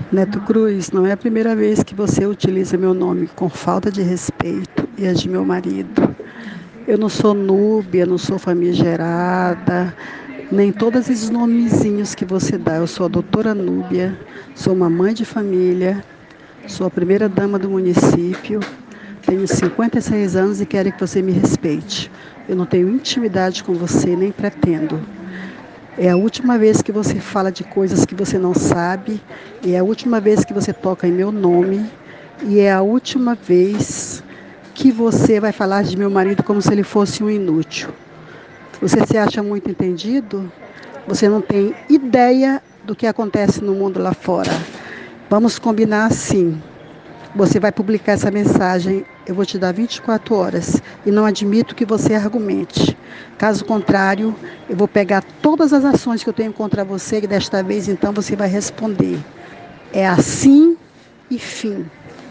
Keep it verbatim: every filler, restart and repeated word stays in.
Neto Cruz, não é a primeira vez que você utiliza meu nome com falta de respeito e a de meu marido. Eu não sou núbia, não sou famigerada, nem todos esses nomezinhos que você dá. Eu sou a doutora Núbia, sou uma mãe de família, sou a primeira dama do município, tenho cinquenta e seis anos e quero que você me respeite. Eu não tenho intimidade com você, nem pretendo. É a última vez que você fala de coisas que você não sabe, é a última vez que você toca em meu nome, e é a última vez que você vai falar de meu marido como se ele fosse um inútil. Você se acha muito entendido? Você não tem ideia do que acontece no mundo lá fora. Vamos combinar assim. Você vai publicar essa mensagem, eu vou te dar vinte e quatro horas e não admito que você argumente. Caso contrário, eu vou pegar todas as ações que eu tenho contra você e desta vez então você vai responder. É assim e fim.